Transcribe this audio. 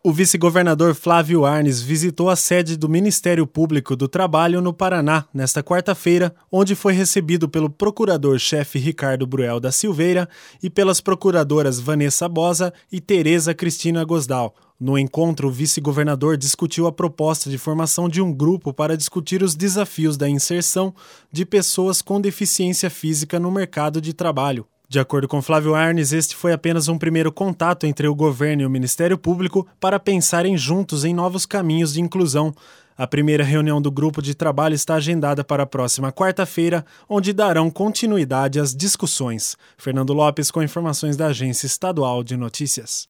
O vice-governador Flávio Arnes visitou a sede do Ministério Público do Trabalho no Paraná nesta quarta-feira, onde foi recebido pelo procurador-chefe Ricardo Bruel da Silveira e pelas procuradoras Vanessa Bosa e Tereza Cristina Gosdal. No encontro, o vice-governador discutiu a proposta de formação de um grupo para discutir os desafios da inserção de pessoas com deficiência física no mercado de trabalho. De acordo com Flávio Arnes, este foi apenas um primeiro contato entre o governo e o Ministério Público para pensarem juntos em novos caminhos de inclusão. A primeira reunião do grupo de trabalho está agendada para a próxima quarta-feira, onde darão continuidade às discussões. Fernando Lopes com informações da Agência Estadual de Notícias.